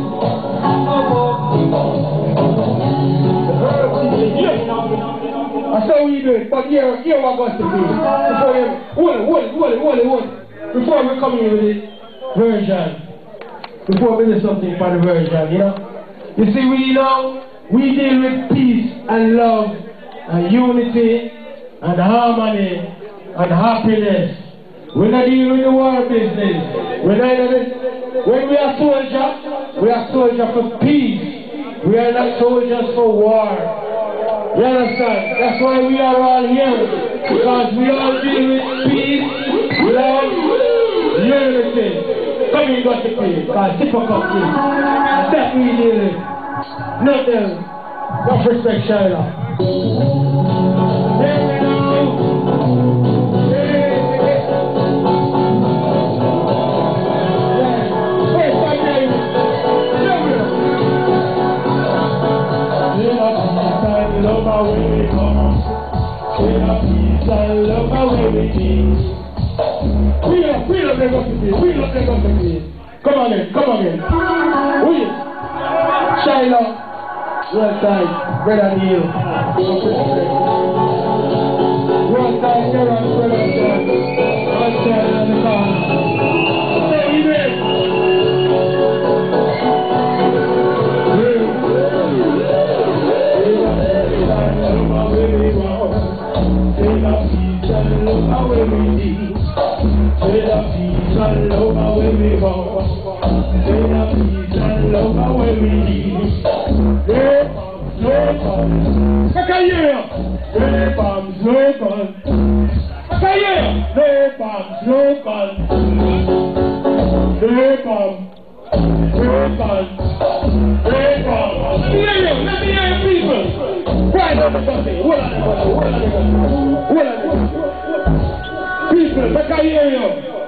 That's how we do it, but here what got to be. Before we come in with the version, before we do something for the version, you know? You see, we deal with peace and love and unity and harmony and happiness. We're not dealing with the war business. When we are soldiers for peace. We are not soldiers for war. You understand? That's why we are all here. Because we all deal with peace, love, unity. Come in, got the peace. Because hypocrisy. That we deal with. Nothing. No respect, Shiloh. There we go. Love our way we come. We love peace and love our way we teach. We love them up to peace. We love them up to peace. Come again. We Shiloh. One time, brother Neil. One time, brother John. One time on the corner. Say we do it. People, I can hear you.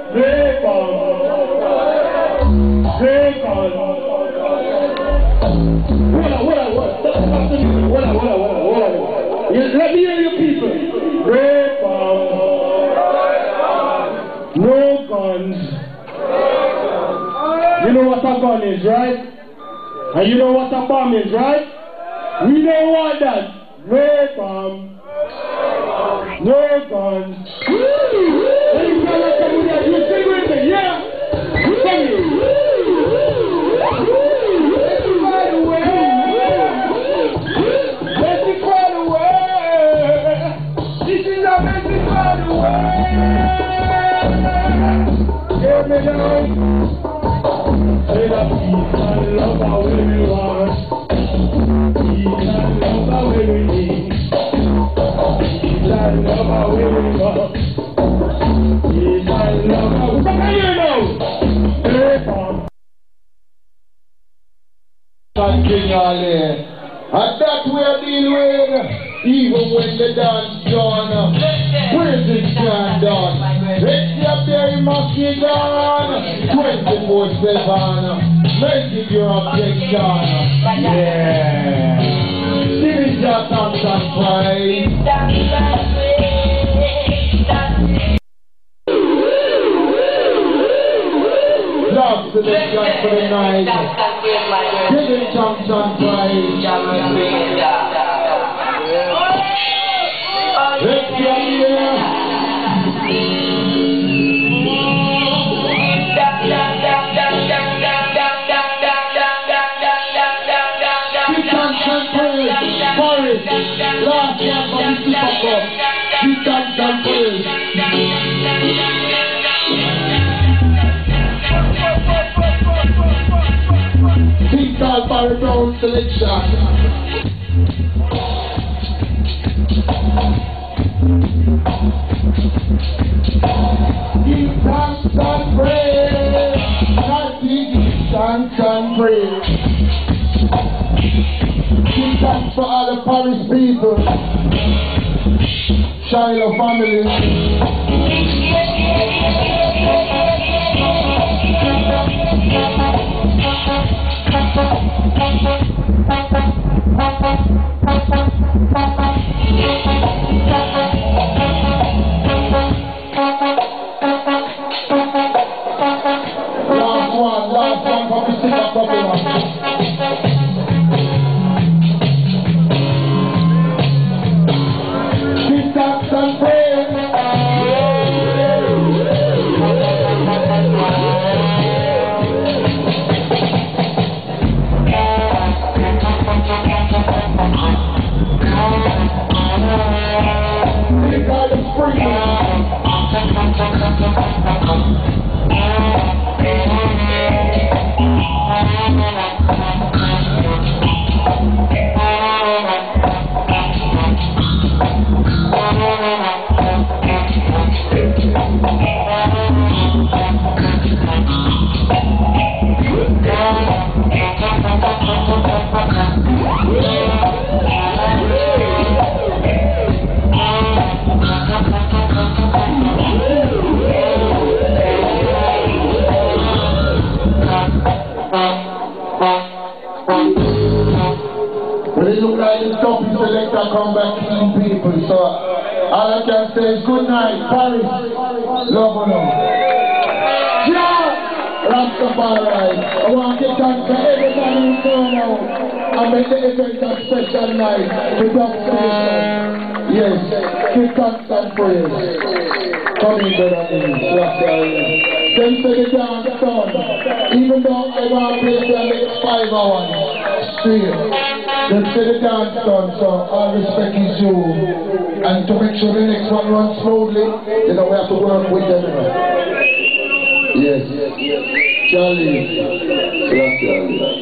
Let me hear you, people. No guns. You know what a gun is, right? And you know what a bomb is, right? We don't want that. No bomb. No guns. You sing with me, yeah? Sing it. Message for the world. This is a message for the world. Hear me now. Say that peace and love are where we want. Peace and love are where we need. Peace and love are where we want. Peace and love are where we want. And that we are dealing with even when the dance done. Where's the stand done? Let's up there, you must be done. 24/7. Make it your objection. Yeah. Give it your thumbs and praise. Love to the God for the night. Give it thumbs and praise. Let's get here. Last year for the Super Cup, this dance and praise. Think all Barry Brown selection. Give thanks and praise. Not give thanks and praise. Give thanks for all the Paris people, Shiloh family. Last one from the Super Popular. Come back to some people, so all I can say is good night, Paris, love you. Yeah, Rastafari, I want to thank for everybody who turned out and make the event a special night with Dr. Yes, give thanks and praise. Come in, brother, Rastafari. Then say the dance done, even though I want to play for the next 5 hours straight. Let's say the dance done, so all respect is due. And to make sure the next one runs smoothly, you know, we have to work with them. Yes. Charlie.